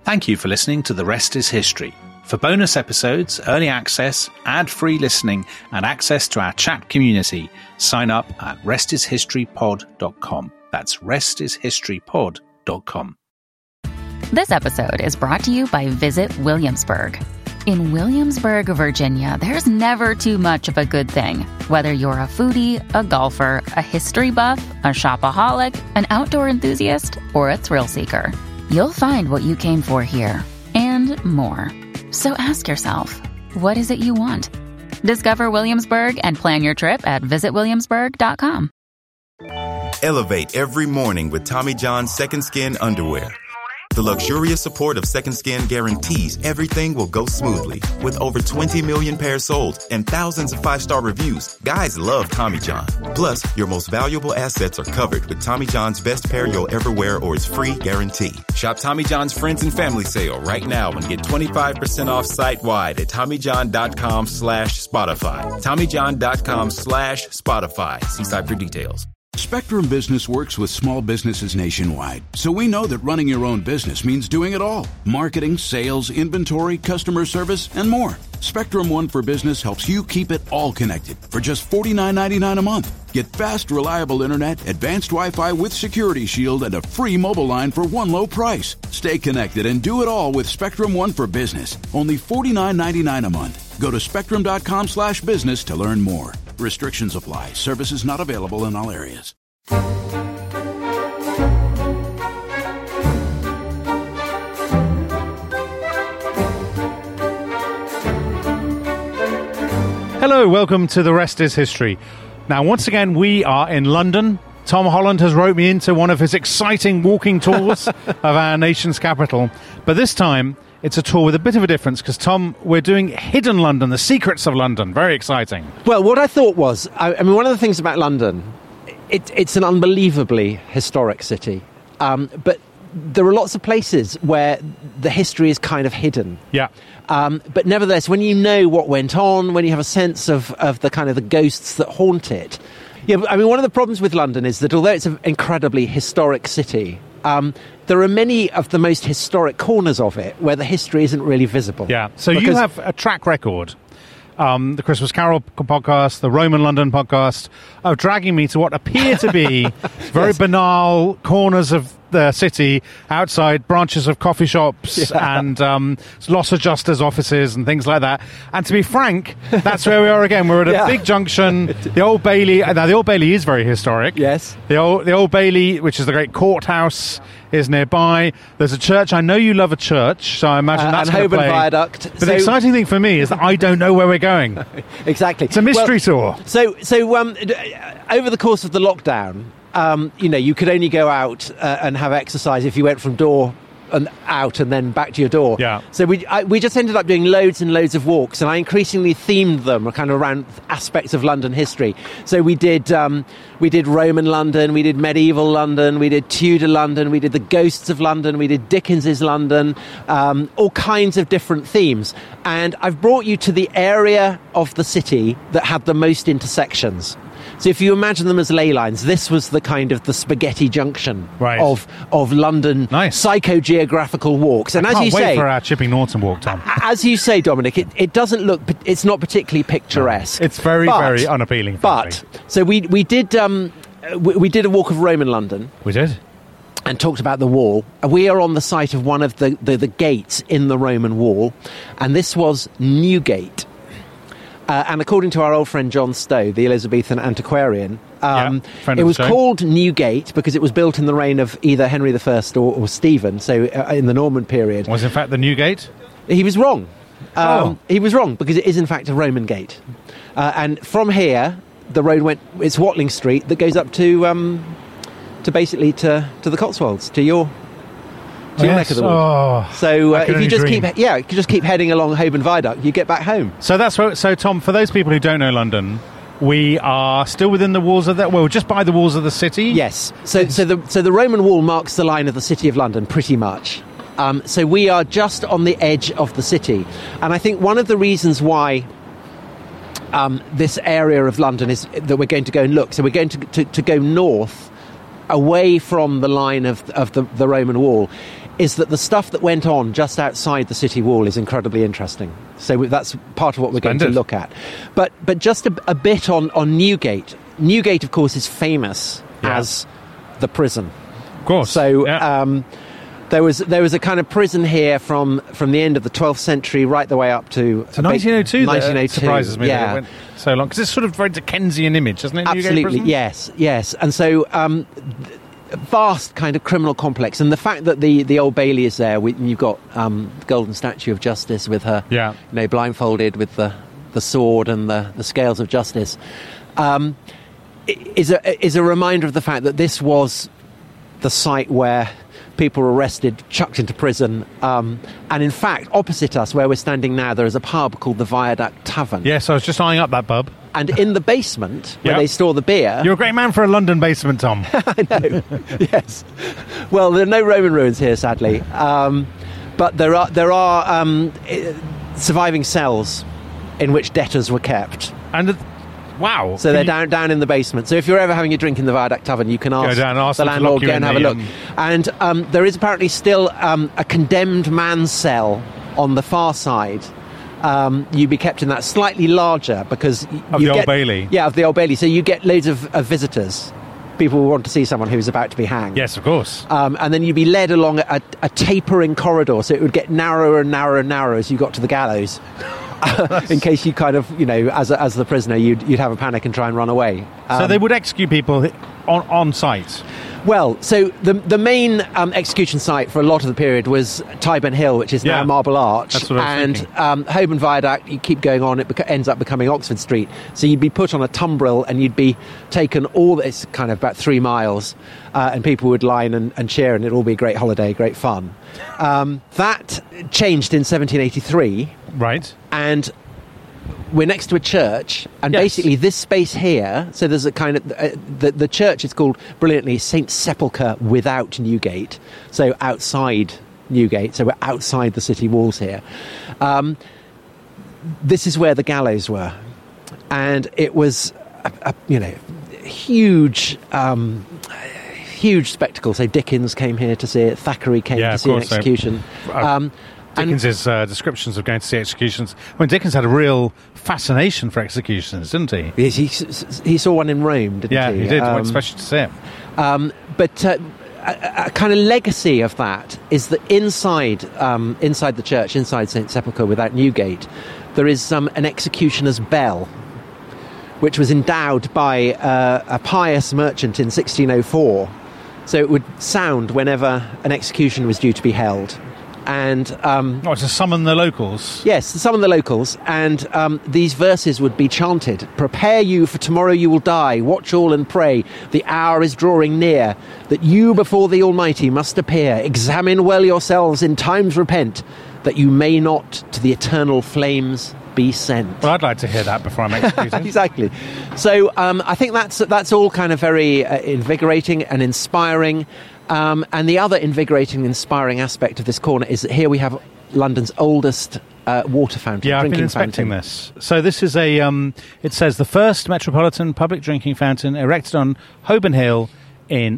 Thank you for listening to The Rest is History. For bonus episodes, early access, ad-free listening, and access to our chat community, sign up at restishistorypod.com. That's restishistorypod.com. This episode is brought to you by Visit Williamsburg. In Williamsburg, Virginia, there's never too much of a good thing. Whether you're a foodie, a golfer, a history buff, a shopaholic, an outdoor enthusiast, or a thrill seeker, you'll find what you came for here and more. So ask yourself, what is it you want? Discover Williamsburg and plan your trip at visitwilliamsburg.com. Elevate every morning with Tommy John's Second Skin underwear. The luxurious support of Second Skin guarantees everything will go smoothly. With over 20 million pairs sold and thousands of 5-star reviews, guys love Tommy John. Plus, your most valuable assets are covered with Tommy John's best pair you'll ever wear or its free guarantee. Shop Tommy John's Friends and Family Sale right now and get 25% off site-wide at TommyJohn.com/Spotify. TommyJohn.com/Spotify. See site for details. Spectrum Business works with small businesses nationwide, so we know that running your own business means doing it all. Marketing, sales, inventory, customer service, and more. Spectrum One for Business helps you keep it all connected for just $49.99 a month. Get fast, reliable internet, advanced Wi-Fi with Security Shield, and a free mobile line for one low price. Stay connected and do it all with Spectrum One for Business. Only $49.99 a month. Go to spectrum.com/business to learn more. Restrictions apply. Services not available in all areas. Hello, welcome to The Rest is History. Now, once again, we are in London. Tom Holland has roped me into one of his exciting walking tours of our nation's capital. But this time, it's a tour with a bit of a difference because, Tom, we're doing Hidden London, the secrets of London. Very exciting. Well, what I thought was, I mean, one of the things about London, it's an unbelievably historic city. But there are lots of places where the history is kind of hidden. Yeah. But nevertheless, when you know what went on, when you have a sense of the kind of the ghosts that haunt it. Yeah, I mean, one of the problems with London is that although it's an incredibly historic city, there are many of the most historic corners of it where the history isn't really visible. Yeah, so you have a track record, the Christmas Carol podcast, the Roman London podcast, of dragging me to what appear to be very banal corners of the city, outside branches of coffee shops and loss adjusters' offices and things like that. And to be frank, that's where we are again. We're at a big junction. The Old Bailey. Now, the Old Bailey is very historic. Yes. The Old Bailey, which is the great courthouse, is nearby. There's a church. I know you love a church, so I imagine that's going to play. And Holborn Viaduct. But the exciting thing for me is that I don't know where we're going. Exactly. It's a mystery tour. So over the course of the lockdown, you could only go out and have exercise if you went from door and out and then back to your door. Yeah. So we just ended up doing loads and loads of walks, and I increasingly themed them kind of around aspects of London history. So we did Roman London, we did medieval London, we did Tudor London, we did the ghosts of London, we did Dickens's London, all kinds of different themes. And I've brought you to the area of the city that had the most intersections. So if you imagine them as ley lines, this was the kind of the spaghetti junction of London psychogeographical walks. And I as can't you wait say, for our Chipping Norton walk, Tom. As you say, Dominic, it doesn't look. It's not particularly picturesque. No, it's very unappealing. But so we did a walk of Roman London. We did. And talked about the wall. We are on the site of one of the gates in the Roman wall, and this was Newgate. And according to our old friend John Stowe, the Elizabethan antiquarian, it was called Newgate because it was built in the reign of either Henry I or Stephen, so in the Norman period. Was in fact the Newgate? He was wrong. He was wrong because it is in fact a Roman gate. And from here, the road it's Watling Street that goes up to basically to the Cotswolds, to your neck of the woods. So if you just keep heading along Holborn Viaduct, you get back home. So so Tom, for those people who don't know London, we are still within the walls of just by the walls of the city. Yes. So the Roman wall marks the line of the city of London, pretty much. So we are just on the edge of the city, and I think one of the reasons why this area of London is that we're going to go and look. So we're going to go north, away from the line of the Roman wall, is that the stuff that went on just outside the city wall is incredibly interesting. So that's part of what we're going to look at. But just a bit on Newgate. Newgate, of course, is famous as the prison. Of course. So there was a kind of prison here from the end of the 12th century right the way up to 1902. 1902. That surprises me that it went so long, because it's sort of a very Dickensian image, isn't it? Absolutely, yes. And so vast kind of criminal complex, and the fact that the Old Bailey is there, you've got the golden statue of Justice with her, blindfolded with the sword and the scales of justice, is a reminder of the fact that this was the site where people were arrested, chucked into prison, and in fact, opposite us, where we're standing now, there is a pub called the Viaduct Tavern. Yes, I was just eyeing up that pub. And in the basement, where they store the beer... You're a great man for a London basement, Tom. I know, yes. Well, there are no Roman ruins here, sadly. But there are surviving cells in which debtors were kept. And... Wow. So they're down in the basement. So if you're ever having a drink in the Viaduct Tavern, you can ask the landlord, go and have a look. And there is apparently still a condemned man's cell on the far side. You'd be kept in that, slightly larger, because... Of the Old Bailey? Yeah, of the Old Bailey. So you get loads of visitors. People will want to see someone who's about to be hanged. Yes, of course. And then you'd be led along a tapering corridor, so it would get narrower and narrower and narrower as you got to the gallows. In case you kind of, as the prisoner, you'd have a panic and try and run away. So they would execute people on site? Well, so the main execution site for a lot of the period was Tyburn Hill, which is now Marble Arch. That's what I was thinking. Holborn Viaduct, you keep going on, it ends up becoming Oxford Street. So you'd be put on a tumbril and you'd be taken it's kind of about 3 miles, and people would line and cheer, and it'd all be a great holiday, great fun. That changed in 1783. Right. And we're next to a church, and basically this space here, so there's a kind of... the church is called, brilliantly, St. Sepulchre without Newgate, so outside Newgate, so we're outside the city walls here. This is where the gallows were, and it was a huge spectacle. So Dickens came here to see it, Thackeray came to see an execution. Dickens's descriptions of going to see executions. I mean, Dickens had a real fascination for executions, didn't he? Yes, he saw one in Rome, didn't he? Yeah, he did. Went especially to see it. But a kind of legacy of that is that inside the church, inside St. Sepulchre without Newgate, there is an executioner's bell, which was endowed by a pious merchant in 1604. So it would sound whenever an execution was due to be held. And to summon the locals? Yes, to summon the locals. And these verses would be chanted. Prepare you, for tomorrow you will die. Watch all and pray. The hour is drawing near, that you before the Almighty must appear. Examine well yourselves, in times repent, that you may not to the eternal flames be sent. Well, I'd like to hear that before I'm executed. Exactly. So I think that's all kind of very invigorating and inspiring. And the other invigorating and inspiring aspect of this corner is that here we have London's oldest water fountain. Yeah, I've been inspecting this. So this is it says the first metropolitan public drinking fountain erected on Holborn Hill in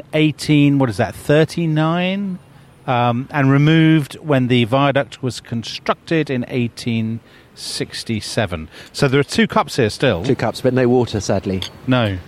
39, and removed when the viaduct was constructed in 1867. So there are 2 cups here still. 2 cups, but no water, sadly. No.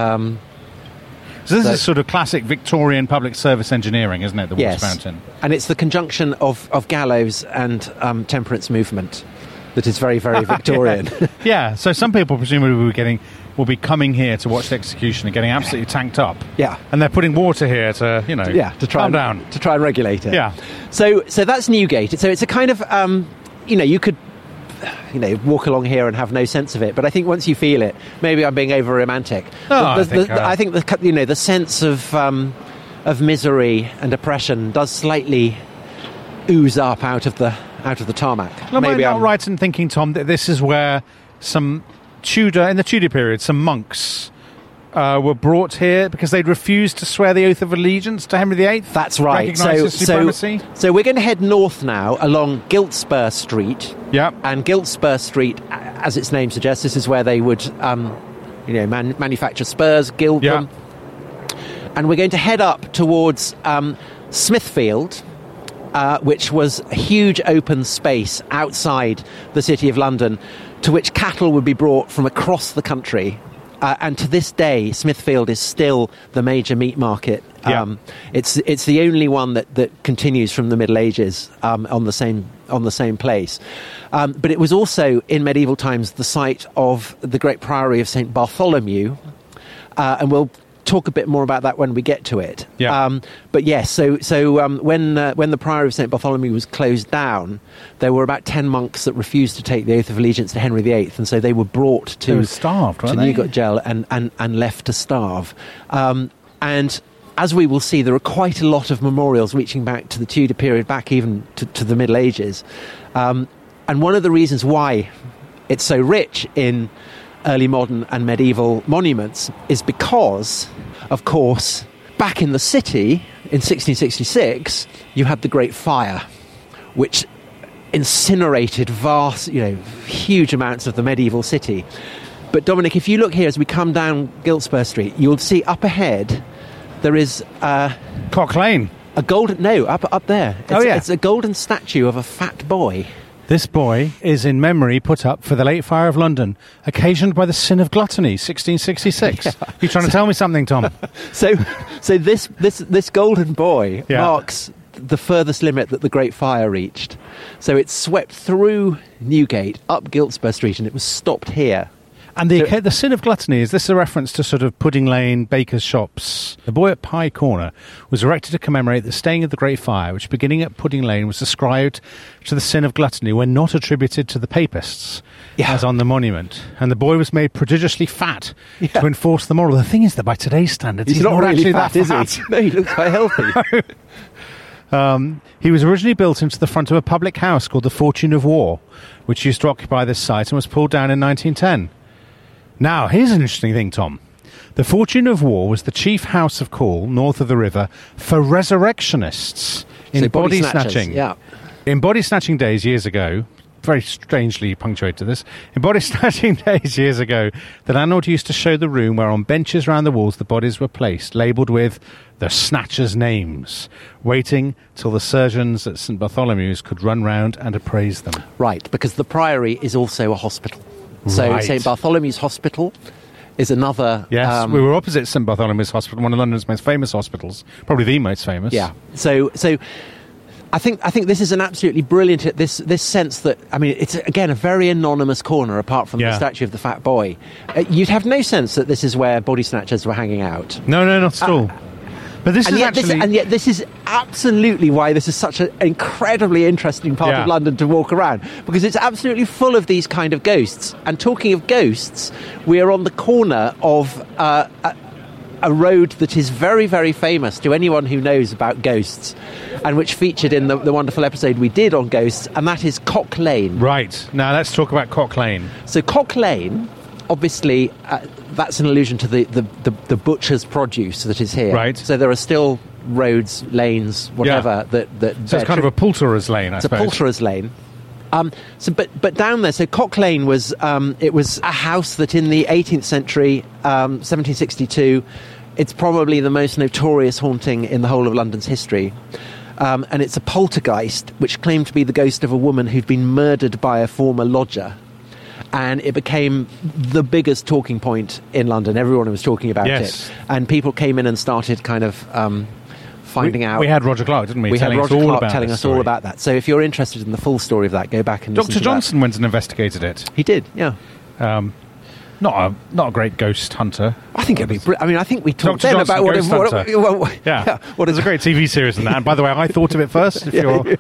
So this is sort of classic Victorian public service engineering, isn't it, the water fountain? And it's the conjunction of gallows and temperance movement that is very, very Victorian. Yeah, so some people presumably will be coming here to watch the execution and getting absolutely tanked up. Yeah. And they're putting water here to, to try calm down. To try and regulate it. Yeah. So that's Newgate. So it's a kind of, you could... walk along here and have no sense of it, but I think once you feel it, maybe I'm being over romantic. I think the sense of misery and oppression does slightly ooze up out of the tarmac. Am I not right in thinking, Tom, that this is where in the Tudor period, some monks were brought here because they'd refused to swear the oath of allegiance to Henry VIII? That's right. Recognise his supremacy? So we're going to head north now along Giltspur Street. Yeah. And Giltspur Street, as its name suggests, this is where they would manufacture spurs, gild them. And we're going to head up towards Smithfield, which was a huge open space outside the City of London, to which cattle would be brought from across the country. And to this day, Smithfield is still the major meat market. It's the only one that continues from the Middle Ages on the same place. But it was also in medieval times the site of the great priory of St Bartholomew, and we'll talk a bit more about that when we get to it. But yes, so when the priory of St Bartholomew was closed down, there were about 10 monks that refused to take the oath of allegiance to Henry VIII, and so they were brought to Newgate Jail and left to starve. And as we will see, there are quite a lot of memorials reaching back to the Tudor period, back even to the Middle Ages. And one of the reasons why it's so rich in early modern and medieval monuments is because, of course, back in the city in 1666, you had the Great Fire, which incinerated vast, huge amounts of the medieval city. But Dominic, if you look here as we come down Giltspur Street, you'll see up ahead there is Cock Lane. Up there. It's a golden statue of a fat boy. This boy is in memory put up for the late fire of London, occasioned by the sin of gluttony, 1666. You trying to tell me something, Tom? So this golden boy marks the furthest limit that the Great Fire reached. So it swept through Newgate, up Giltspur Street, and it was stopped here. And the sin of gluttony, is this a reference to sort of Pudding Lane, bakers' shops? The boy at Pye Corner was erected to commemorate the staying of the Great Fire, which beginning at Pudding Lane was ascribed to the sin of gluttony when not attributed to the papists, as on the monument. And the boy was made prodigiously fat to enforce the moral. The thing is that by today's standards, he's not really actually fat, that is fat. he? No, he looks quite healthy. He was originally built into the front of a public house called the Fortune of War, which used to occupy this site and was pulled down in 1910. Now, here's an interesting thing, Tom. The Fortune of War was the chief house of call north of the river for resurrectionists in body snatching. Yeah. In body snatching days years ago, very strangely punctuated this, in body snatching days years ago, the landlord used to show the room where on benches round the walls the bodies were placed, labelled with the snatchers' names, waiting till the surgeons at St Bartholomew's could run round and appraise them. Right, because the priory is also a hospital. So St Bartholomew's Hospital is another... Yes, we were opposite St Bartholomew's Hospital, one of London's most famous hospitals, probably the most famous. Yeah. So I think this is an absolutely brilliant... This sense that... I mean, it's, again, a very anonymous corner, apart from the statue of the fat boy. You'd have no sense that this is where body snatchers were hanging out. No, not at all. But this is actually... And yet this is absolutely why this is such an incredibly interesting part of London to walk around, because it's absolutely full of these kind of ghosts. And talking of ghosts, we are on the corner of a road that is very, very famous to anyone who knows about ghosts, and which featured in the wonderful episode we did on ghosts, and that is Cock Lane. Right. Now let's talk about Cock Lane. So Cock Lane... Obviously, that's an allusion to the butcher's produce that is here. Right. So there are still roads, lanes, whatever. That so it's kind of a poulterer's lane, I suppose. It's a poulterer's lane. But down there, so Cock Lane was it was a house that in the 18th century, 1762, it's probably the most notorious haunting in the whole of London's history. And it's a poltergeist which claimed to be the ghost of a woman who'd been murdered by a former lodger. And it became the biggest talking point in London. Everyone was talking about it. And people came in and started kind of finding out. We had Roger Clark, didn't we? We had Roger Clark telling us all about that. So if you're interested in the full story of that, go back and listen to Dr. Johnson went and investigated it. He did, yeah. Not a great ghost hunter. I think it'd be... I think we talked Dr. then Johnson, about what... There's a great TV series on that. And by the way, I thought of it first. If you're...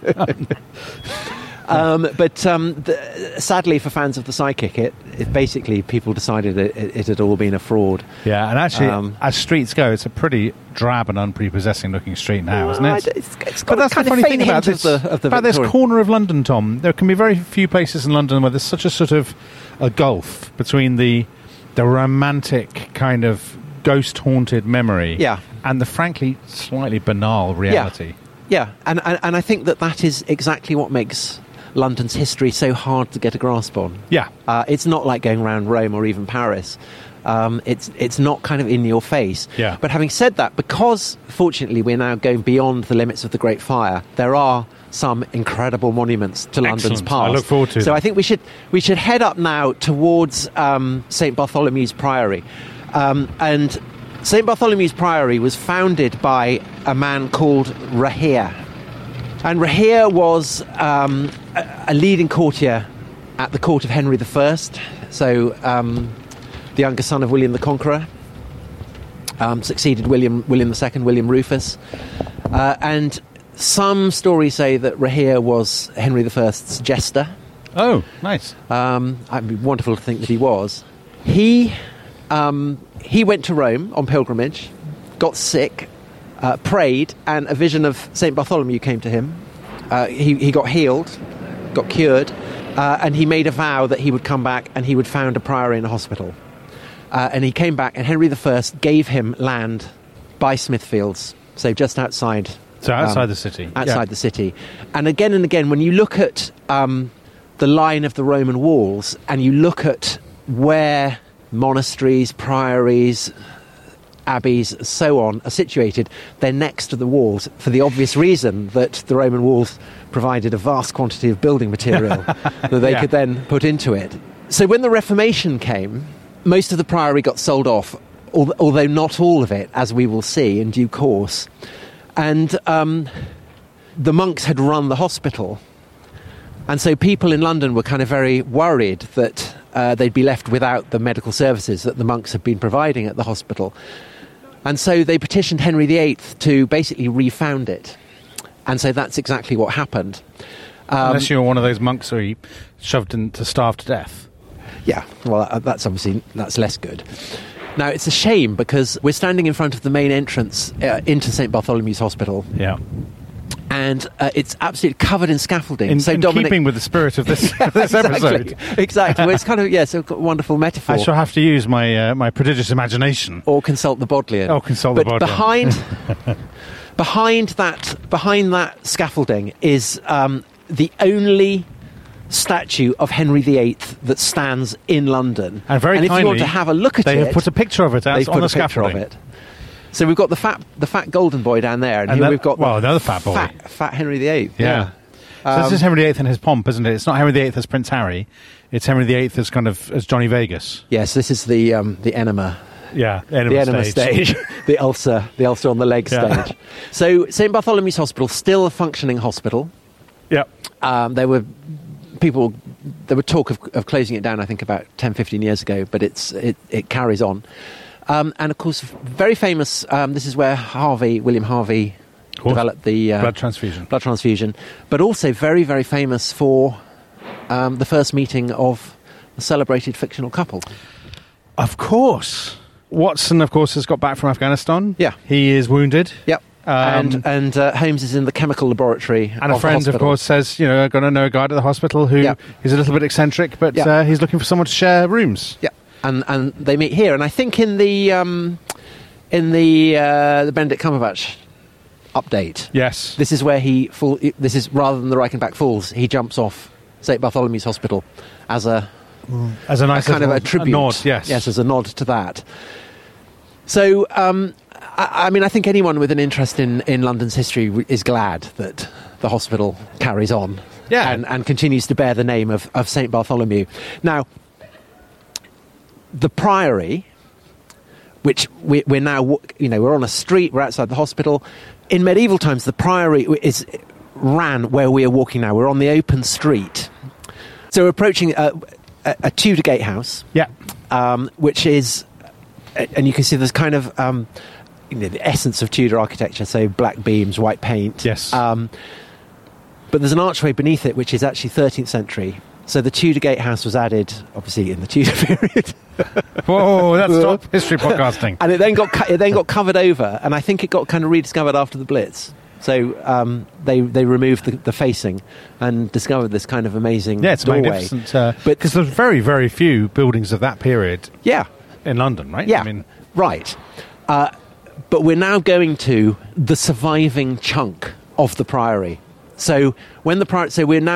Sadly for fans of the Psychic, it basically people decided it had all been a fraud. Yeah, and actually, as streets go, it's a pretty drab and unprepossessing looking street now, isn't it? It's got that's the funny thing about this corner of London, Tom. There can be very few places in London where there's such a sort of a gulf between the romantic kind of ghost haunted memory and the frankly slightly banal reality. Yeah, and I think that is exactly what makes London's history so hard to get a grasp on. Yeah. It's not like going around Rome or even Paris. It's not kind of in your face. Yeah. But having said that, because fortunately we're now going beyond the limits of the Great Fire, there are some incredible monuments to London's Excellent. past. I look forward to So them. I think we should head up now towards St Bartholomew's Priory. And St Bartholomew's Priory was founded by a man called Rahere. And Rahere was a leading courtier at the court of Henry I, so the younger son of William the Conqueror, succeeded William II, William Rufus. And some stories say that Rahere was Henry I's jester. Oh, nice. It'd be wonderful to think that he was. He went to Rome on pilgrimage, got sick, prayed, and a vision of St Bartholomew came to him. He got healed, got cured, and he made a vow that he would come back and he would found a priory and a hospital. And he came back, and Henry I gave him land by Smithfields, so just outside. So outside the city. Outside the city. And again, when you look at the line of the Roman walls, and you look at where monasteries, priories, abbeys, so on, are situated, they're next to the walls for the obvious reason that the Roman walls provided a vast quantity of building material that they could then put into it. So when the Reformation came, most of the priory got sold off, although not all of it, as we will see in due course. And the monks had run the hospital. And so people in London were kind of very worried that they'd be left without the medical services that the monks had been providing at the hospital. And so they petitioned Henry VIII to basically refound it. And so that's exactly what happened. Unless you were one of those monks who he shoved in to starve to death. Yeah, well, that's less good. Now, it's a shame because we're standing in front of the main entrance into St Bartholomew's Hospital. Yeah. And it's absolutely covered in scaffolding. In Dominic, keeping with the spirit of this, this episode. Exactly. Well, it's kind of, it's a wonderful metaphor. I shall have to use my my prodigious imagination. Or consult the Bodleian. But behind that scaffolding is the only statue of Henry VIII that stands in London. And very if kindly, you want to have a look at they it, have put a picture of it out on the scaffolding. Of it. So we've got the fat golden boy down there, and here we've got another fat boy, fat Henry VIII. Yeah. So this is Henry VIII and his pomp, isn't it? It's not Henry VIII as Prince Harry. It's Henry VIII as Johnny Vegas. Yes, this is the enema. Yeah, the enema stage. the ulcer on the leg stage. So St Bartholomew's Hospital, still a functioning hospital. Yeah. There were talk of closing it down, I think, about 10, 15 years ago, but it carries on. And of course, very famous, this is where William Harvey developed the blood transfusion. But also very, very famous for the first meeting of the celebrated fictional couple. Of course. Watson, of course, has got back from Afghanistan. Yeah. He is wounded. Yep. And Holmes is in the chemical laboratory. And a friend, of course, says, I'm going to know a guy at the hospital who is a little bit eccentric, but he's looking for someone to share rooms. Yeah. And they meet here. And I think in the Benedict Cumberbatch update, yes, this is where this is rather than the Reichenbach Falls, he jumps off St Bartholomew's Hospital as a nice kind of a tribute, nod. Yes, as a nod to that. So, I mean, I think anyone with an interest in London's history is glad that the hospital carries on, and continues to bear the name of St Bartholomew. Now, the Priory, which we're now, we're on a street, we're outside the hospital. In medieval times, the Priory ran where we are walking now. We're on the open street. So we're approaching a Tudor gatehouse, which is, and you can see there's kind of the essence of Tudor architecture, so black beams, white paint. Yes. But there's an archway beneath it, which is actually 13th century. So the Tudor gatehouse was added, obviously, in the Tudor period. Whoa, that's top history podcasting. And it then got covered over, and I think it got kind of rediscovered after the Blitz. So they removed the facing and discovered this kind of amazing it's doorway. Magnificent. Because there's very, very few buildings of that period in London, right? Yeah, right. But we're now going to the surviving chunk of the Priory. So we're now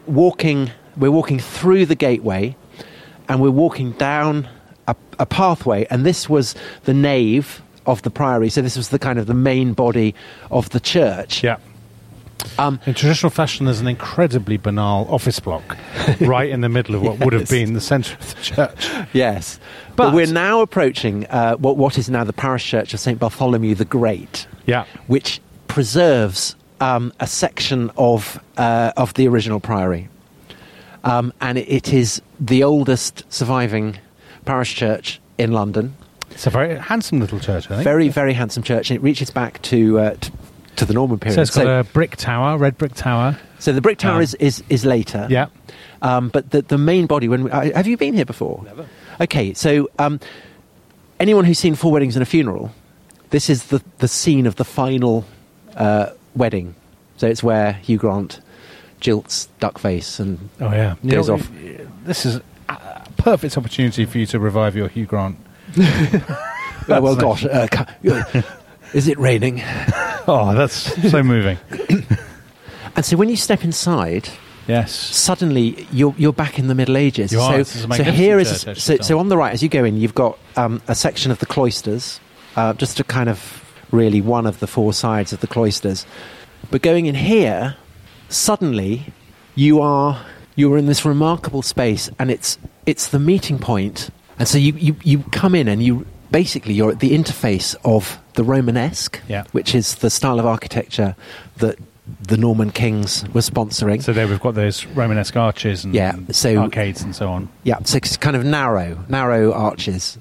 walking through the gateway, and we're walking down a pathway, and this was the nave of the priory. So this was the kind of the main body of the church. Yeah. In traditional fashion, there's an incredibly banal office block right in the middle of what would have been the centre of the church. Yes. But we're now approaching what is now the parish church of St. Bartholomew the Great, which preserves a section of the original priory. And it is the oldest surviving parish church in London. It's a very handsome little church, I think. Very, very handsome church. And it reaches back to the Norman period. So it's got a brick tower, red brick tower. So the brick tower is later. Yeah. But the main body, have you been here before? Never. Okay, so anyone who's seen Four Weddings and a Funeral, this is the scene of the final wedding. So it's where Hugh Grant jilts Duckface and goes off. This is a perfect opportunity for you to revive your Hugh Grant. Well, gosh, is it raining? Oh, that's so moving. And so when you step inside, yes, suddenly you're back in the Middle Ages. You are. This is a so here church, is so on the right as you go in, you've got a section of the cloisters, just a kind of really one of the four sides of the cloisters. But going in here, suddenly you're in this remarkable space, and it's the meeting point. And so you come in, and you're at the interface of the Romanesque, which is the style of architecture that the Norman kings were sponsoring. So there we've got those Romanesque arches and arcades and so on. Yeah, so it's kind of narrow arches,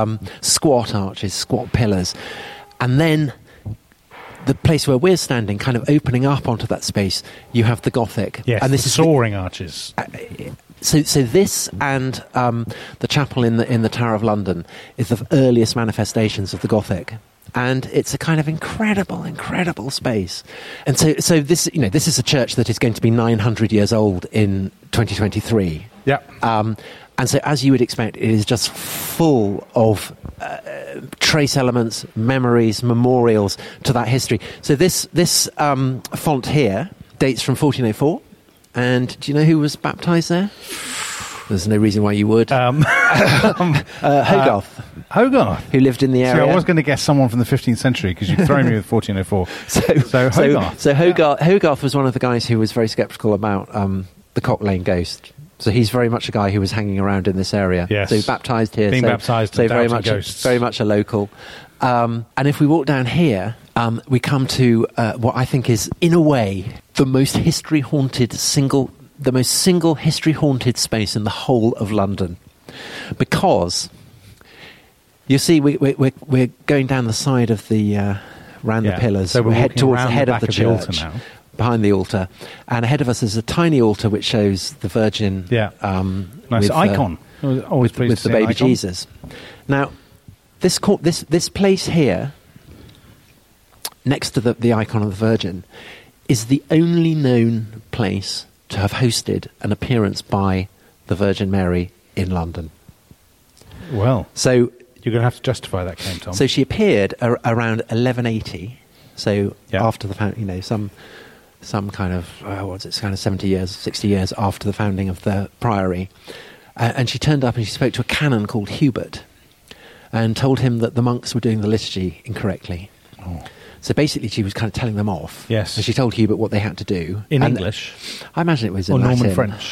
squat pillars. And then the place where we're standing, kind of opening up onto that space, you have the Gothic. Yes, and this is soaring arches. So this and the chapel in the Tower of London is the earliest manifestations of the Gothic, and it's a kind of incredible space. And so this is a church that is going to be 900 years old in 2023. Yeah. And so, as you would expect, it is just full of trace elements, memories, memorials to that history. So this font here dates from 1404. And do you know who was baptised there? There's no reason why you would. Hogarth. Hogarth. Who lived in the area. See, I was going to guess someone from the 15th century because you'd thrown me with 1404. So Hogarth. So Hogarth was one of the guys who was very sceptical about the Cock Lane ghost. So he's very much a guy who was hanging around in this area. Yes. So baptised here. Baptised so very ghosts. much a local. And if we walk down here, we come to what I think is, in a way, the most history-haunted space in the whole of London. Because, you see, we're going down the side of the, round the pillars. So we're head towards the head of the church. Altar now. Behind the altar. And ahead of us is a tiny altar which shows the Virgin. Yeah. Nice icon. Always pleased with to see the baby icon. Jesus. Now, this place here, next to the icon of the Virgin, is the only known place to have hosted an appearance by the Virgin Mary in London. Well, so you're going to have to justify that claim, Tom. So she appeared around 1180. So after the some kind of kind of 70 years, 60 years after the founding of the priory, and she turned up and she spoke to a canon called Hubert, and told him that the monks were doing the liturgy incorrectly. Oh. So basically, she was kind of telling them off. Yes. And she told Hubert what they had to do. In English? I imagine it was in or Latin. Norman French.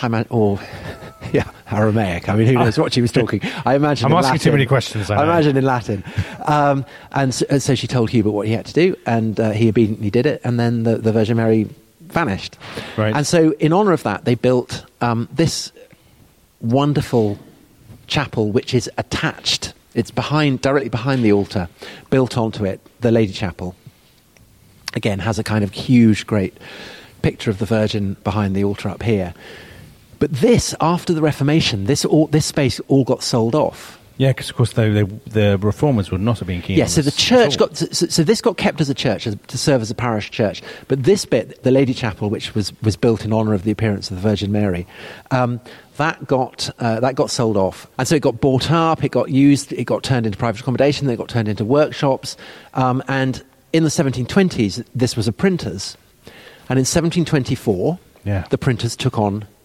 Aramaic. I mean, who knows what she was talking. I imagine I'm in asking Latin. too many questions. I imagine in Latin. And so she told Hubert what he had to do, and he obediently did it, and then the Virgin Mary vanished. Right. And so in honour of that, they built this wonderful chapel, which is attached. It's directly behind the altar, built onto it, the Lady Chapel. Again, has a kind of huge, great picture of the Virgin behind the altar up here. But this, after the Reformation, this space all got sold off. Yeah, because of course the reformers would not have been keen. Yeah, so the church so this got kept as a church to serve as a parish church. But this bit, the Lady Chapel, which was built in honour of the appearance of the Virgin Mary, that got sold off, and so it got bought up, it got used, it got turned into private accommodation, then it got turned into workshops, and in the 1720s, this was a printer's, and in 1724, the printers took on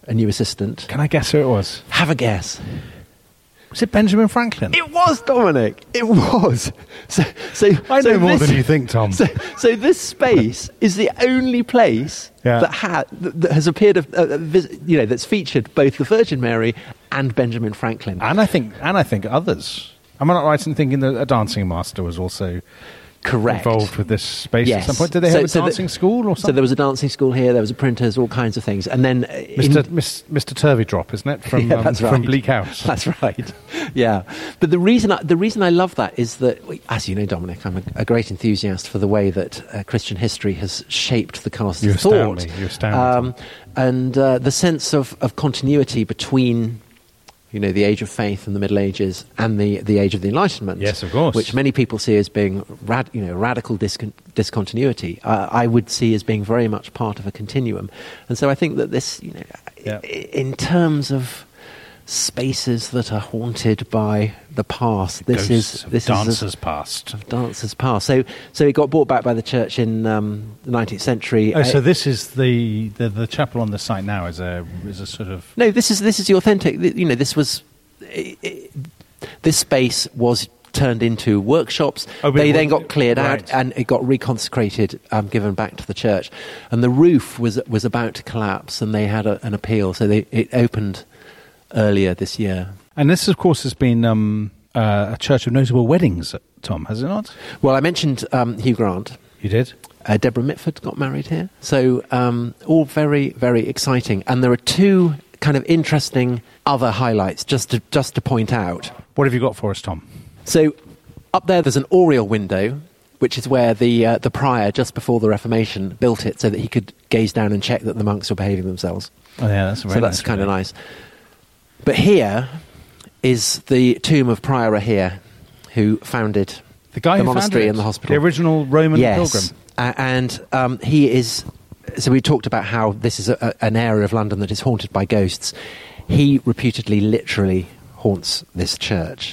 a new assistant. Can I guess who it was? Have a guess. Was it Benjamin Franklin? It was, Dominic. It was. So I know more than you think, Tom. So this space is the only place that has appeared, that's featured both the Virgin Mary and Benjamin Franklin. And I think others. Am I not right in thinking that a dancing master was also correct involved with this space yes. at some point? Did they have a dancing school or something? So there was a dancing school here, there was a printers, all kinds of things. And then Mr. Turveydrop, isn't it? From, that's right. from Bleak House. That's right. Yeah. But the reason I love that is that, as you know, Dominic, I'm a great enthusiast for the way that Christian history has shaped the cast of thought. You astound me. And the sense of continuity between the Age of Faith and the Middle Ages and the Age of the Enlightenment. Yes, of course. Which many people see as being radical discontinuity. I would see as being very much part of a continuum. And so I think that this, in terms of spaces that are haunted by the past, this is dancers past. Dancers past. So it got brought back by the church in the 19th century. Oh, so this is the chapel on the site now is a sort of no. This is the authentic. This was this space was turned into workshops. They then got cleared out and it got reconsecrated, given back to the church. And the roof was about to collapse, and they had an appeal, so it opened earlier this year. And this, of course, has been a church of notable weddings, Tom, has it not? Well, I mentioned Hugh Grant. You did? Deborah Mitford got married here. So all very, very exciting. And there are two kind of interesting other highlights just to point out. What have you got for us, Tom? So up there's an oriel window, which is where the prior, just before the Reformation, built it so that he could gaze down and check that the monks were behaving themselves. Oh, yeah, that's very nice. So that's kind of nice. But here is the tomb of Prior Rahir, who founded the monastery and the hospital. The original Roman pilgrim. And he is... So we talked about how this is an area of London that is haunted by ghosts. He reputedly, literally haunts this church.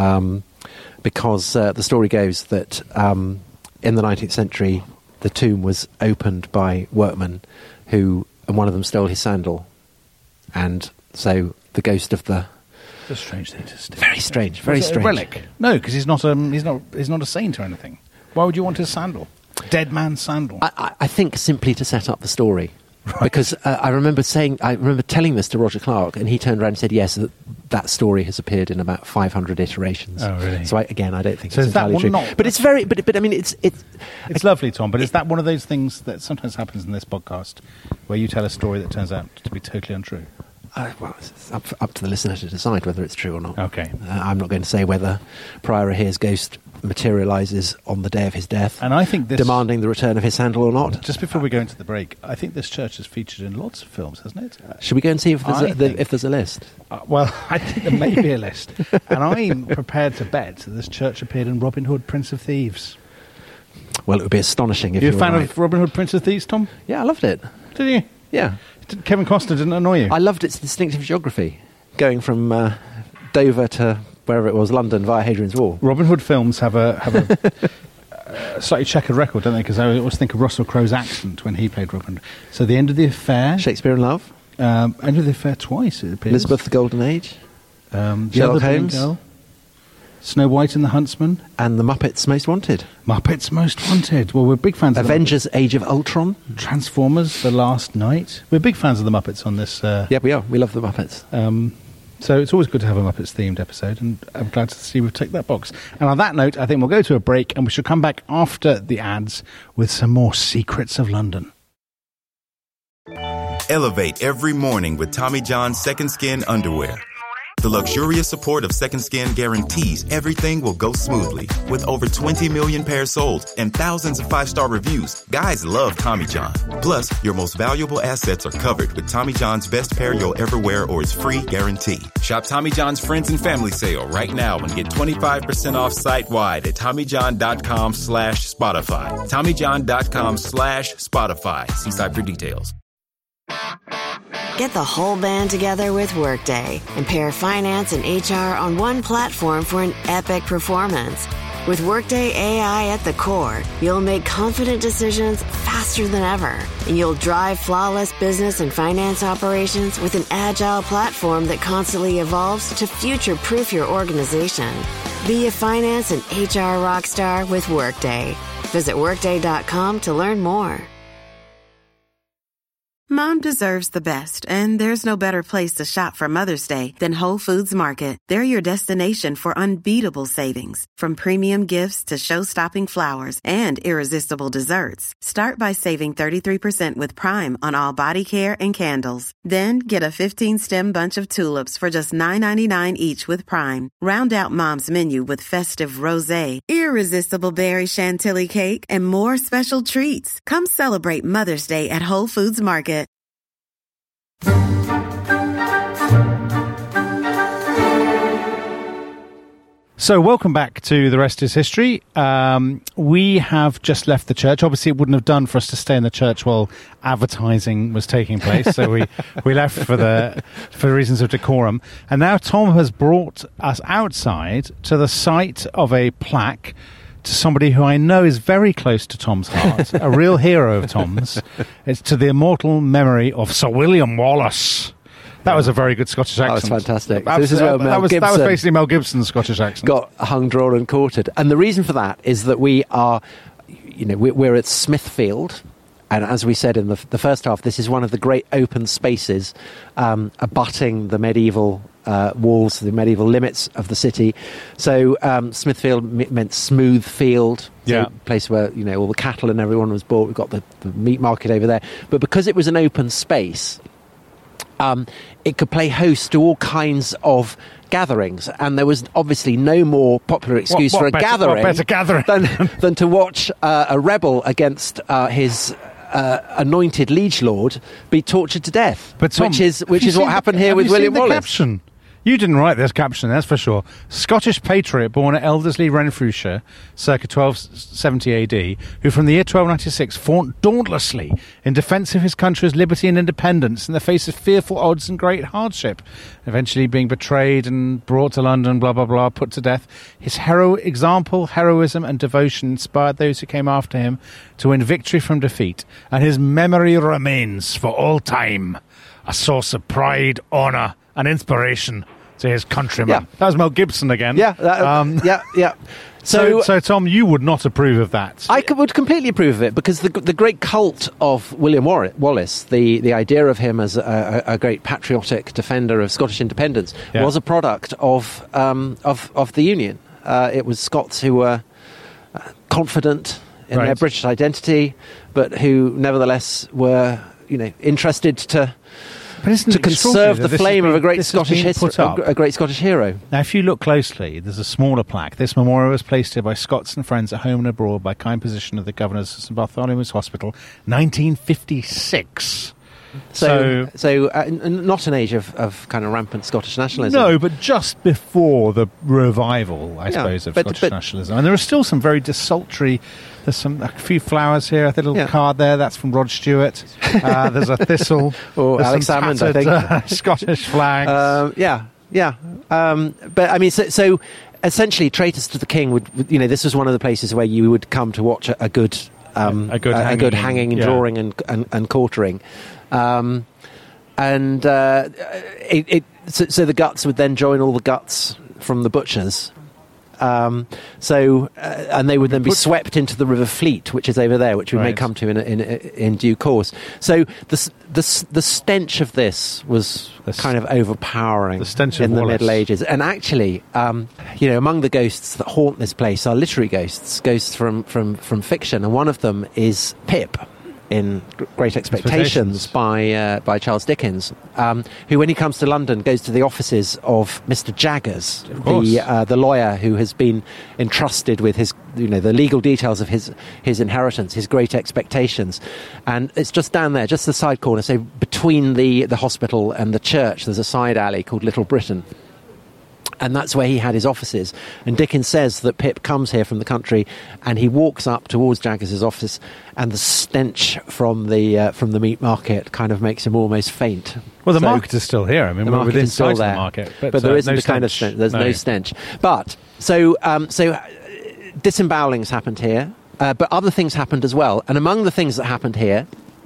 Because the story goes that in the 19th century, the tomb was opened by workmen and one of them stole his sandal. And so the ghost of the... It's a strange thing to steal. Very strange, very strange. A relic? No, because he's not a saint or anything. Why would you want his sandal? Dead man's sandal? I think simply to set up the story. Right. Because I remember telling this to Roger Clark, and he turned around and said, yes, that story has appeared in about 500 iterations. Oh, really? So I don't think it's entirely true. But it's very... But I mean, it's lovely, Tom, but is that one of those things that sometimes happens in this podcast, where you tell a story that turns out to be totally untrue? Well, it's up to the listener to decide whether it's true or not. Okay. I'm not going to say whether Prior Rahir's ghost materialises on the day of his death, and I think demanding the return of his sandal or not. Just before we go into the break, I think this church is featured in lots of films, hasn't it? Should we go and see if there's a list? Well, I think there may be a list, and I'm prepared to bet that this church appeared in Robin Hood, Prince of Thieves. Well, it would be astonishing if you're a fan of Robin Hood, Prince of Thieves, Tom? Yeah, I loved it. Did you? Yeah. Kevin Costner didn't annoy you? I loved its distinctive geography, going from Dover to wherever it was, London, via Hadrian's Wall. Robin Hood films have a slightly checkered record, don't they? Because I always think of Russell Crowe's accent when he played Robin. So The End of the Affair. Shakespeare in Love. End of the Affair twice, it appears. Elizabeth the Golden Age. Sherlock Holmes. Girl. Snow White and the Huntsman. And The Muppets Most Wanted. Muppets Most Wanted. Well, we're big fans of Avengers Age of Ultron. Transformers The Last Night. We're big fans of the Muppets on this. Yeah, we are. We love the Muppets. So it's always good to have a Muppets-themed episode, and I'm glad to see we've ticked that box. And on that note, I think we'll go to a break, and we should come back after the ads with some more Secrets of London. Elevate every morning with Tommy John's Second Skin underwear. The luxurious support of Second Skin guarantees everything will go smoothly. With over 20 million pairs sold and thousands of 5-star reviews, guys love Tommy John. Plus, your most valuable assets are covered with Tommy John's best pair you'll ever wear or its free guarantee. Shop Tommy John's Friends and Family Sale right now and get 25% off site-wide at TommyJohn.com/Spotify. TommyJohn.com/Spotify. See site for details. Get the whole band together with Workday and pair finance and HR on one platform for an epic performance. With Workday AI at the core, you'll make confident decisions faster than ever. And you'll drive flawless business and finance operations with an agile platform that constantly evolves to future-proof your organization. Be a finance and HR rockstar with Workday. Visit Workday.com to learn more. Mom deserves the best, and there's no better place to shop for Mother's Day than Whole Foods Market. They're your destination for unbeatable savings, from premium gifts to show-stopping flowers and irresistible desserts. Start by saving 33% with Prime on all body care and candles. Then get a 15-stem bunch of tulips for just $9.99 each with Prime. Round out Mom's menu with festive rosé, irresistible berry chantilly cake, and more special treats. Come celebrate Mother's Day at Whole Foods Market. So welcome back to The Rest is History. We have just left the church. Obviously, it wouldn't have done for us to stay in the church while advertising was taking place. So we left for reasons of decorum. And now Tom has brought us outside to the site of a plaque to somebody who I know is very close to Tom's heart, a real hero of Tom's. It's to the immortal memory of Sir William Wallace. That was a very good Scottish accent. That was fantastic. So this is where that was basically Mel Gibson's Scottish accent. Got hung, drawn and quartered. And the reason for that is that we are, we're at Smithfield. And as we said in the first half, this is one of the great open spaces abutting the medieval walls, the medieval limits of the city. So Smithfield meant smooth field, so a place where all the cattle and everyone was bought. We've got the meat market over there. But because it was an open space, it could play host to all kinds of gatherings, and there was obviously no more popular excuse for a gathering than to watch a rebel against his anointed liege lord be tortured to death. But Tom, which is what happened here with William Wallace. Caption? You didn't write this caption, that's for sure. Scottish patriot born at Elderslie, Renfrewshire, circa 1270 AD, who from the year 1296 fought dauntlessly in defence of his country's liberty and independence in the face of fearful odds and great hardship, eventually being betrayed and brought to London, blah, blah, blah, put to death. His heroism and devotion inspired those who came after him to win victory from defeat, and his memory remains for all time a source of pride, honour and inspiration to his countrymen. That was Mel Gibson again. So Tom, you would not approve of that? I would completely approve of it, because the great cult of William Wallace, the idea of him as a great patriotic defender of Scottish independence, was a product of the Union. It was Scots who were confident in their British identity, but who nevertheless were interested to conserve the flame of a great Scottish hero. Now, if you look closely, there's a smaller plaque. This memorial was placed here by Scots and friends at home and abroad by kind position of the governors of St Bartholomew's Hospital, 1956. So not an age of kind of rampant Scottish nationalism. No, but just before the revival, I suppose, of Scottish nationalism. And there are still some very desultory. There's a few flowers here. A little card there. That's from Rod Stewart. There's a thistle. Or Alex Salmond, I think. Scottish flags. But I mean, so essentially, traitors to the king would. This was one of the places where you would come to watch a good hanging and drawing and quartering. So the guts would then join all the guts from the butchers. And they would then be swept into the River Fleet, which is over there, which we may come to in due course. So the stench of this was kind of overpowering in the Middle Ages. And actually, among the ghosts that haunt this place are literary ghosts from fiction, and one of them is Pip in Great Expectations by Charles Dickens, who, when he comes to London, goes to the offices of Mr. Jaggers, the lawyer who has been entrusted with his, the legal details of his inheritance, his Great Expectations. And it's just down there, just the side corner, so between the hospital and the church, there's a side alley called Little Britain. And that's where he had his offices. And Dickens says that Pip comes here from the country, and he walks up towards Jaggers' office, and the stench from the meat market kind of makes him almost faint. Well, the market is still here. I mean, we're within sight of the market, but there isn't the kind of stench. There's no stench. But so disembowelings happened here, but other things happened as well. And among the things that happened here,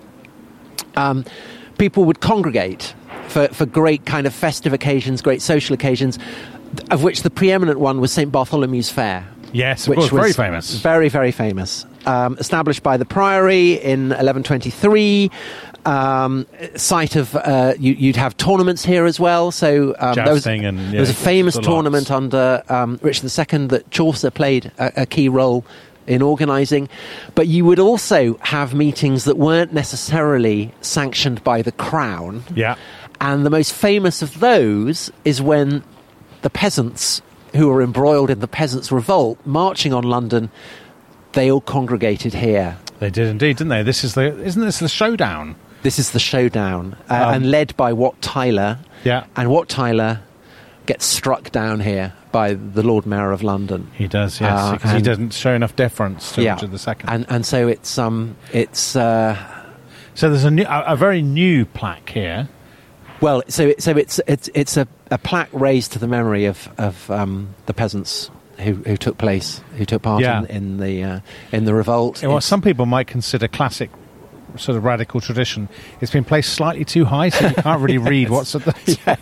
people would congregate for great kind of festive occasions, great social occasions, of which the preeminent one was St. Bartholomew's Fair. Yes, which was very was famous. Very, very famous. Established by the Priory in 1123. Site of you'd have tournaments here as well. So there was a famous tournament under Richard II that Chaucer played a key role in organising. But you would also have meetings that weren't necessarily sanctioned by the Crown. Yeah. And the most famous of those is when the peasants who were embroiled in the Peasants' Revolt, marching on London, they all congregated here. They did indeed, didn't they? Isn't this the showdown? This is the showdown, and led by Wat Tyler. Yeah. And Wat Tyler gets struck down here by the Lord Mayor of London. He does, yes, because he doesn't show enough deference to Richard II. And so it's so there's a very new plaque here. Well, so it's a plaque raised to the memory of the peasants who took part in the revolt. What some people might consider classic sort of radical tradition. It's been placed slightly too high, so you can't really read what's at the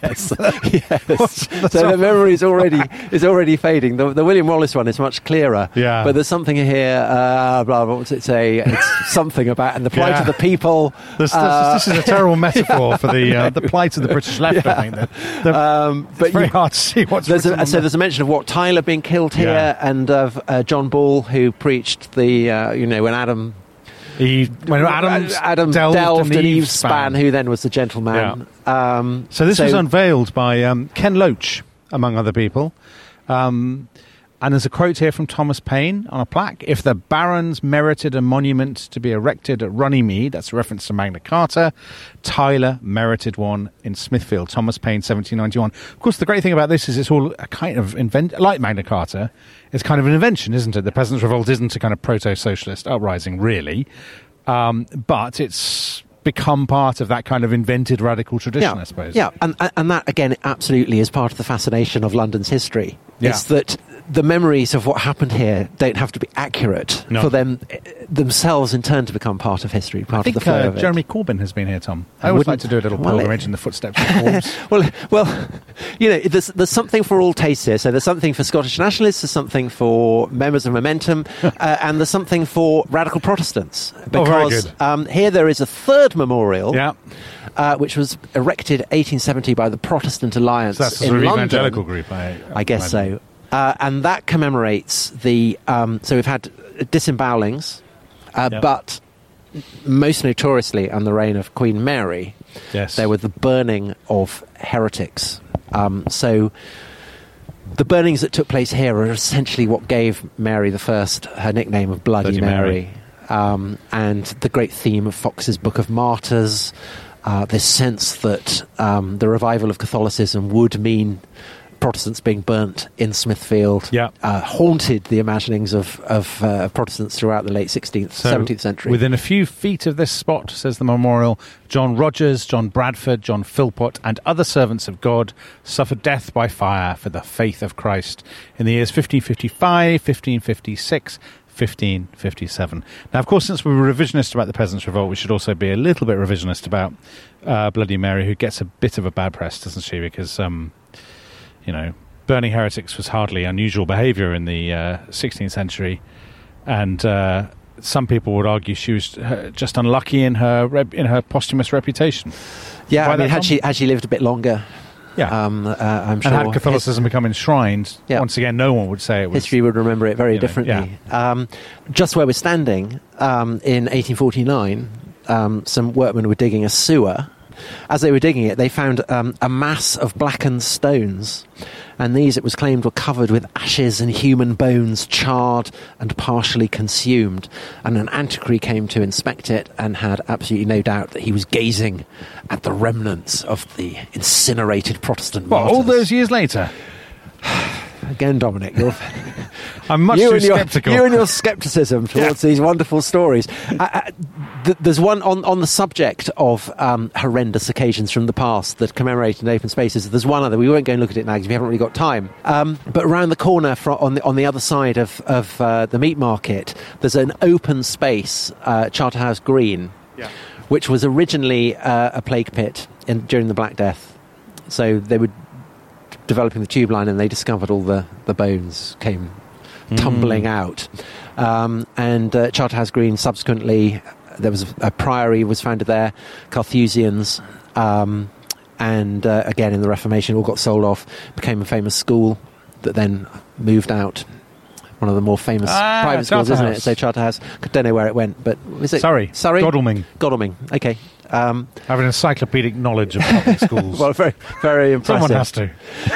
yes. So the memory is already fading. The William Wallace one is much clearer. Yeah. But there's something here. What does it say? It's something about and the plight of the people. This is a terrible metaphor for the plight of the British left. I think but it's very hard to see what's. There's a mention of Wat Tyler being killed here, and of John Ball, who preached when Adam. When Adam delved and Eve span, who then was the gentleman. Yeah. So this was unveiled by Ken Loach, among other people. And there's a quote here from Thomas Paine on a plaque. If the barons merited a monument to be erected at Runnymede, that's a reference to Magna Carta, Tyler merited one in Smithfield. Thomas Paine, 1791. Of course, the great thing about this is it's all a kind of like Magna Carta. It's kind of an invention, isn't it? The Peasants' Revolt isn't a kind of proto-socialist uprising, really. But it's become part of that kind of invented radical tradition, I suppose. Yeah, and that, again, absolutely is part of the fascination of London's history. Yeah. It's that the memories of what happened here don't have to be accurate for them themselves in turn to become part of history, part of the flow of it. Jeremy Corbyn has been here, Tom. I always like to do a little pilgrimage in the footsteps of Corbyn. well, there's something for all tastes here. So there's something for Scottish nationalists, there's something for members of Momentum, and there's something for radical Protestants. Because here there is a third memorial. Yeah. Which was erected 1870 by the Protestant Alliance so that's in a sort of London. Evangelical group, I guess so. And that commemorates the... so we've had disembowelings, but most notoriously on the reign of Queen Mary, there were the burning of heretics. So the burnings that took place here are essentially what gave Mary I her nickname of Bloody Mary. And the great theme of Fox's Book of Martyrs, this sense that the revival of Catholicism would mean Protestants being burnt in Smithfield, haunted the imaginings of Protestants throughout the late 16th, 17th century. Within a few feet of this spot, says the memorial, John Rogers, John Bradford, John Philpott, and other servants of God suffered death by fire for the faith of Christ in the years 1555, 1556, 1557. Now, of course, since we were revisionist about the Peasants' Revolt, we should also be a little bit revisionist about Bloody Mary, who gets a bit of a bad press, doesn't she? Because, burning heretics was hardly unusual behaviour in the 16th century, and some people would argue she was just unlucky in her posthumous reputation. Yeah, I mean, had she lived a bit longer... Yeah, I'm sure. And had Catholicism become enshrined, once again, no one would say it was... History would remember it very differently. Yeah. Just where we're standing, in 1849, some workmen were digging a sewer. As they were digging it, they found a mass of blackened stones. And these, it was claimed, were covered with ashes and human bones, charred and partially consumed. And an antiquary came to inspect it and had absolutely no doubt that he was gazing at the remnants of the incinerated Protestant martyrs. All those years later? Again, Dominic, I'm much too sceptical. You and your scepticism towards these wonderful stories. There's one on the subject of horrendous occasions from the past that commemorated open spaces. There's one other. We won't go and look at it now because we haven't really got time. But around the corner on the other side of the meat market, there's an open space, Charterhouse Green, which was originally a plague pit during the Black Death. So they were developing the tube line and they discovered all the bones came tumbling out. And Charterhouse Green subsequently, there was a priory was founded there, Carthusians, and again in the Reformation all got sold off, became a famous school that then moved out. One of the more famous private schools, isn't it? So Charterhouse. I don't know where it went, but was it Surrey? Godalming. Okay. Have an encyclopedic knowledge of public schools. Well, very, very impressive. Someone has to.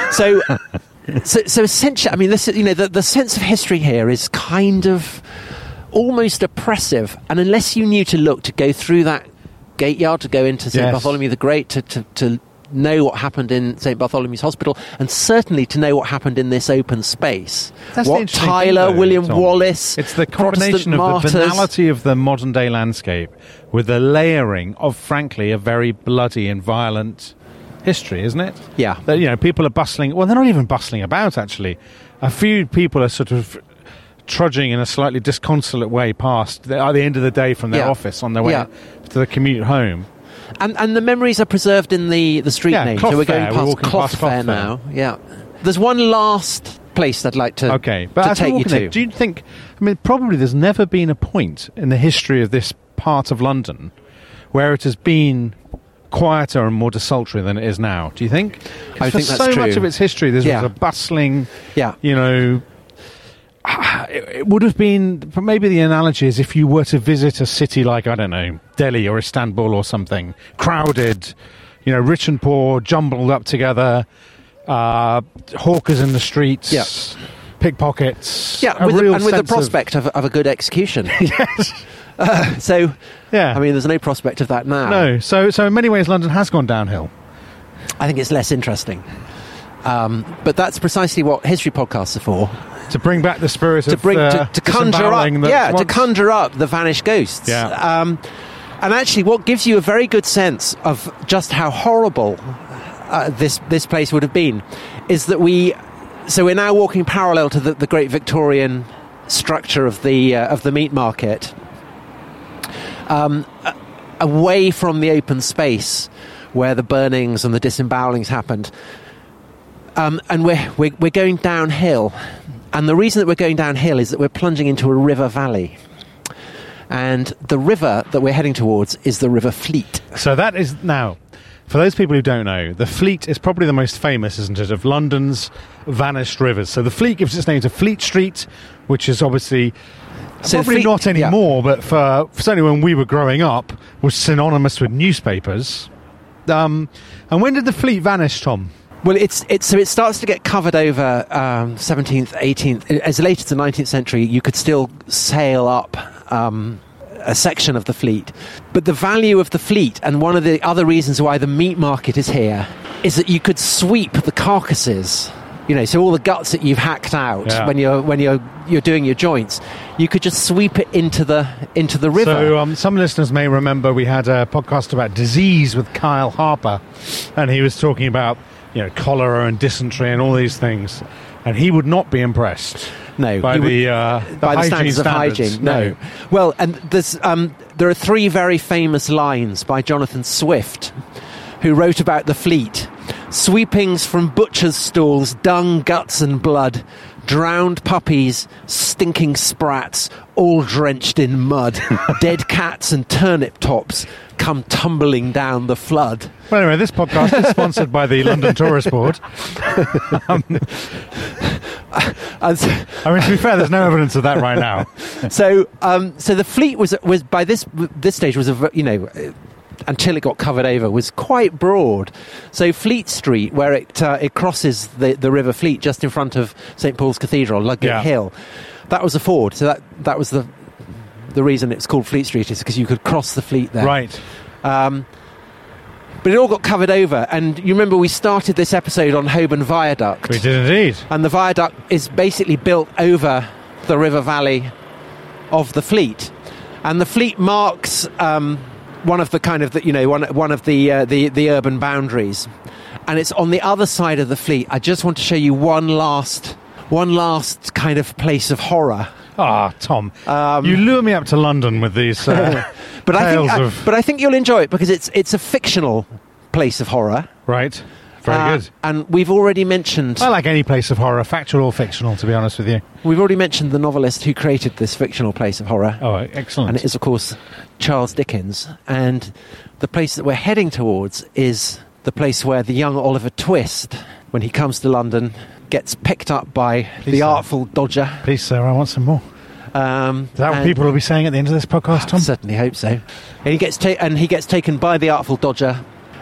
So essentially, I mean, this, the sense of history here is kind of almost oppressive, and unless you knew to look, to go through that gate yard, to go into St. Bartholomew the Great, to know what happened in St. Bartholomew's Hospital, and certainly to know what happened in this open space. That's what Tyler, William Wallace, it's the combination of the banality of the modern day landscape with the layering of, frankly, a very bloody and violent history, isn't it? Yeah. That, people are bustling. Well, they're not even bustling about, actually. A few people are sort of trudging in a slightly disconsolate way past at the end of the day from their office on their way to the commute home. And the memories are preserved in the street name. So we're going past Cloth Fair now. Yeah. There's one last place I'd like to take you to. Do you think, probably there's never been a point in the history of this part of London where it has been quieter and more desultory than it is now, do you think? I think that's so true. Much of its history, there was a bustling, it would have been, maybe the analogy is if you were to visit a city like, I don't know, Delhi or Istanbul or something, crowded, rich and poor, jumbled up together, hawkers in the streets, pickpockets. Yeah, with the prospect of a good execution. Yes. There's no prospect of that now. No, so in many ways London has gone downhill. I think it's less interesting. But that's precisely what history podcasts are for. To bring back the spirit of to conjure up the vanished ghosts. Yeah. And actually, what gives you a very good sense of just how horrible this place would have been is that we're now walking parallel to the great Victorian structure of the meat market, away from the open space where the burnings and the disembowelings happened. And we're going downhill. And the reason that we're going downhill is that we're plunging into a river valley. And the river that we're heading towards is the River Fleet. So that is, now, for those people who don't know, the Fleet is probably the most famous, isn't it, of London's vanished rivers. So the Fleet gives its name to Fleet Street, which is obviously probably not anymore, but for certainly when we were growing up, was synonymous with newspapers. And when did the Fleet vanish, Tom? Well, it starts to get covered over 17th, 18th. As late as the 19th century, you could still sail up a section of the Fleet. But the value of the Fleet, and one of the other reasons why the meat market is here, is that you could sweep the carcasses. So all the guts that you've hacked out when you're doing your joints, you could just sweep it into the river. So some listeners may remember we had a podcast about disease with Kyle Harper, and he was talking about cholera and dysentery and all these things, and he would not be impressed. No, by the standards of hygiene. No. Well, and there are three very famous lines by Jonathan Swift, who wrote about the Fleet: sweepings from butchers' stalls, dung, guts, and blood, drowned puppies, stinking sprats, all drenched in mud, dead cats and turnip tops come tumbling down the flood. Well, anyway, this podcast is sponsored by the London Tourist Board. To be fair, there's no evidence of that right now. So the Fleet was by this stage was until it got covered over, was quite broad. So Fleet Street, where it crosses the River Fleet just in front of St Paul's Cathedral, Ludgate Hill, that was a ford. So that was the reason it's called Fleet Street, is because you could cross the Fleet there. Right. But it all got covered over, and you remember we started this episode on Holborn Viaduct. We did indeed. And the viaduct is basically built over the river valley of the Fleet. And the Fleet marks one of the kind of one of the urban boundaries, and it's on the other side of the Fleet. I just want to show you one last kind of place of horror. Ah, Tom, you lure me up to London with these but I think you'll enjoy it because it's a fictional place of horror. Right. Very good. And we've already mentioned... I like any place of horror, factual or fictional, to be honest with you. We've already mentioned the novelist who created this fictional place of horror. Oh, excellent. And it is, of course, Charles Dickens. And the place that we're heading towards is the place where the young Oliver Twist, when he comes to London, gets picked up by the artful Dodger. Please, sir, I want some more. Is that what people will be saying at the end of this podcast, Tom? I certainly hope so. And he gets taken by the artful Dodger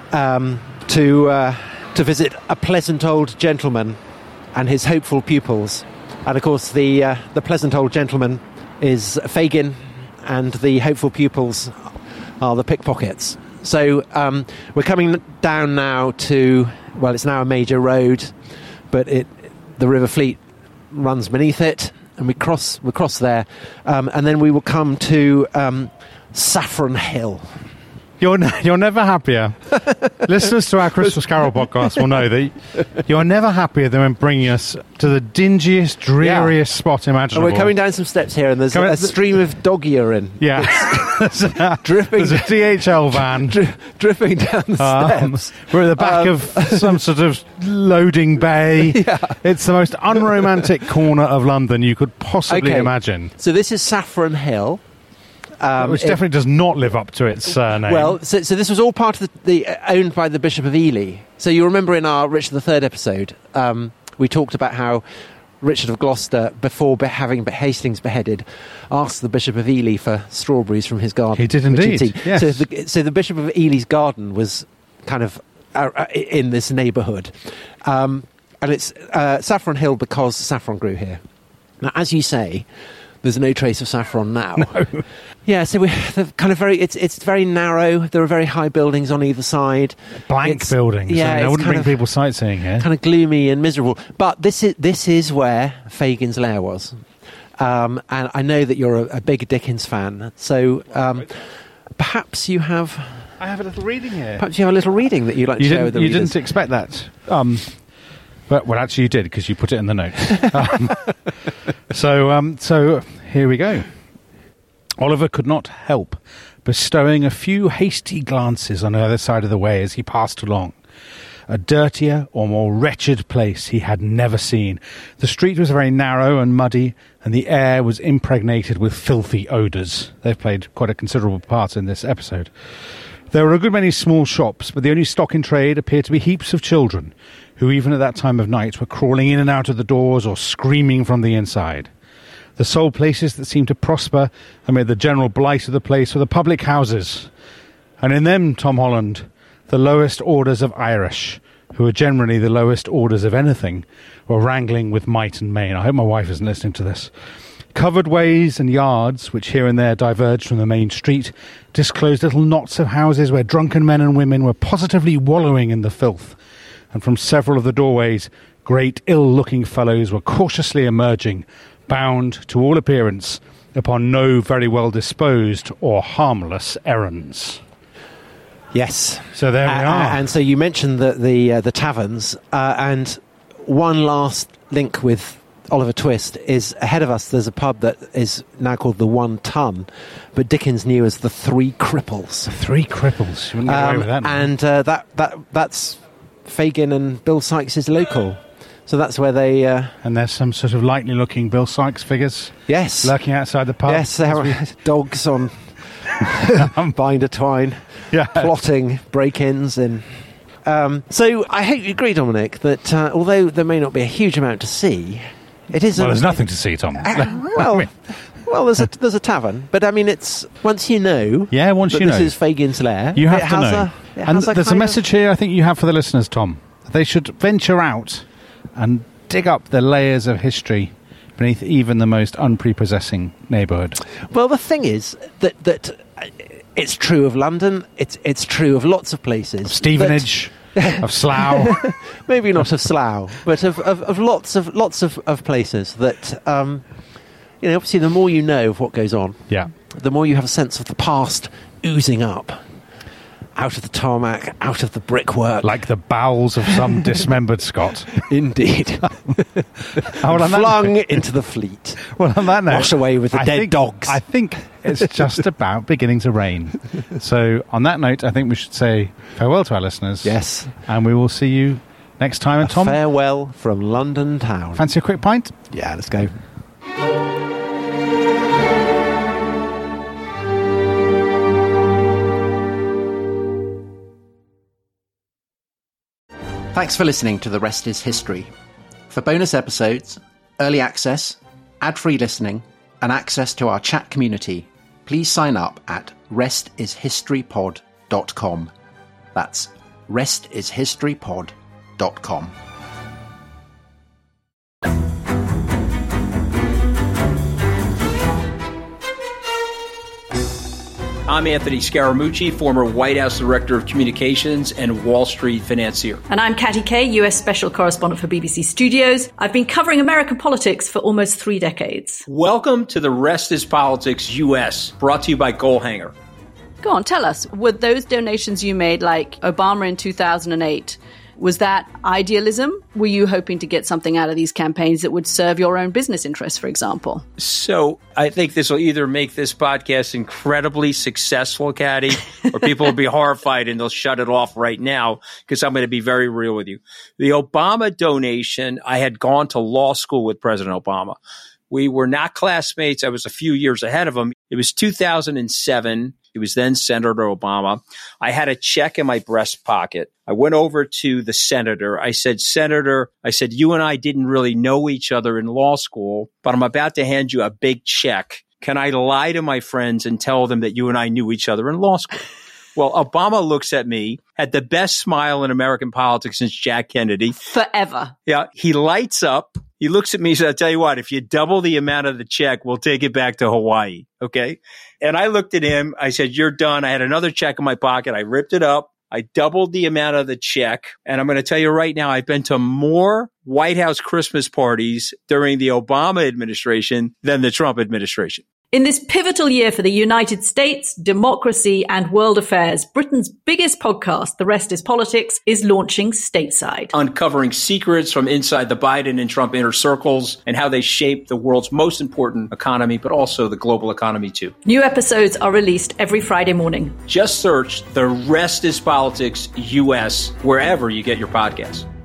to visit a pleasant old gentleman and his hopeful pupils. And of course the pleasant old gentleman is Fagin, and the hopeful pupils are the pickpockets. So we're coming down now to, well, it's now a major road, but the River Fleet runs beneath it, and we cross there, and then we will come to Saffron Hill. You're never happier. Listeners to our Christmas Carol podcast will know that you're never happier than when bringing us to the dingiest, dreariest spot imaginable. And we're coming down some steps here, and there's a stream of dog urine. Yeah. Dripping. There's a DHL van. Dripping down the steps. We're at the back of some sort of loading bay. Yeah. It's the most unromantic corner of London you could possibly imagine. So this is Saffron Hill. Which definitely does not live up to its surname. Well, so this was all part of the owned by the Bishop of Ely. So you remember in our Richard III episode, we talked about how Richard of Gloucester, before having Hastings beheaded, asked the Bishop of Ely for strawberries from his garden. He did indeed, yes. So the Bishop of Ely's garden was kind of in this neighbourhood. And it's Saffron Hill because saffron grew here. Now, as you say, there's no trace of saffron now. No. Yeah, so we're kind of it's very narrow. There are very high buildings on either side. Blank buildings. Yeah, I wouldn't bring people sightseeing here. Kind of gloomy and miserable. But this is where Fagin's lair was. And I know that you're a big Dickens fan. So perhaps you have... I have a little reading here. Perhaps you have a little reading that you'd like to share with the readers. You didn't expect that. Well, actually you did, because you put it in the notes. So here we go. Oliver could not help bestowing a few hasty glances on the other side of the way as he passed along. A dirtier or more wretched place he had never seen. The street was very narrow and muddy, and the air was impregnated with filthy odours. They've played quite a considerable part in this episode. There were a good many small shops, but the only stock in trade appeared to be heaps of children, who even at that time of night were crawling in and out of the doors or screaming from the inside. The sole places that seemed to prosper amid the general blight of the place were the public houses, and in them, Tom Holland, the lowest orders of Irish, who are generally the lowest orders of anything, were wrangling with might and main. I hope my wife isn't listening to this. Covered ways and yards, which here and there diverged from the main street, disclosed little knots of houses where drunken men and women were positively wallowing in the filth, and from several of the doorways, great ill-looking fellows were cautiously emerging, bound, to all appearance, upon no very well-disposed or harmless errands. Yes. So there we are. And so you mentioned the taverns, and one last link with Oliver Twist is ahead of us. There's a pub that is now called the One Ton, but Dickens knew as the Three Cripples. The Three Cripples. You wouldn't get away with that. And that's Fagin and Bill Sykes' local. So that's where they... and there's some sort of lightly-looking Bill Sykes figures. Yes. Lurking outside the pub. Yes, there are dogs on binder twine, plotting break-ins. And so I hope you agree, Dominic, that although there may not be a huge amount to see, it is... Well, there's nothing to see, Tom. Well, there's a tavern, but I mean, it's once you know. Yeah, once you know. This is Fagin's lair. You have to know. And there's a message here I think you have for the listeners, Tom. They should venture out and dig up the layers of history beneath even the most unprepossessing neighbourhood. Well, the thing is that it's true of London. It's true of lots of places. Of Stevenage, of Slough. Maybe not of Slough, but of lots of places that. Obviously, the more you know of what goes on, the more you have a sense of the past oozing up out of the tarmac, out of the brickwork. Like the bowels of some dismembered Scot. Indeed. Flung into the fleet. Well, on that note, wash away with the dead dogs. I think it's just about beginning to rain. So on that note, I think we should say farewell to our listeners. Yes. And we will see you next time. And Tom, farewell from London town. Fancy a quick pint? Yeah, let's go. Thanks for listening to The Rest is History. For bonus episodes, early access, ad-free listening, and access to our chat community, please sign up at restishistorypod.com. That's restishistorypod.com. I'm Anthony Scaramucci, former White House Director of Communications and Wall Street financier. And I'm Katty Kay, US Special Correspondent for BBC Studios. I've been covering American politics for almost 3 decades. Welcome to The Rest is Politics US, brought to you by Goalhanger. Go on, tell us, were those donations you made, like Obama in 2008, was that idealism? Were you hoping to get something out of these campaigns that would serve your own business interests, for example? So I think this will either make this podcast incredibly successful, Katty, or people will be horrified and they'll shut it off right now because I'm going to be very real with you. The Obama donation, I had gone to law school with President Obama. We were not classmates. I was a few years ahead of him. It was 2007. He was then Senator Obama. I had a check in my breast pocket. I went over to the senator. I said, Senator, you and I didn't really know each other in law school, but I'm about to hand you a big check. Can I lie to my friends and tell them that you and I knew each other in law school? Well, Obama looks at me, had the best smile in American politics since Jack Kennedy. Forever. Yeah. He lights up. He looks at me and says, I'll tell you what, if you double the amount of the check, we'll take it back to Hawaii. Okay. And I looked at him. I said, you're done. I had another check in my pocket. I ripped it up. I doubled the amount of the check. And I'm going to tell you right now, I've been to more White House Christmas parties during the Obama administration than the Trump administration. In this pivotal year for the United States, democracy, and world affairs, Britain's biggest podcast, The Rest is Politics, is launching stateside. Uncovering secrets from inside the Biden and Trump inner circles and how they shape the world's most important economy, but also the global economy too. New episodes are released every Friday morning. Just search The Rest is Politics US wherever you get your podcasts.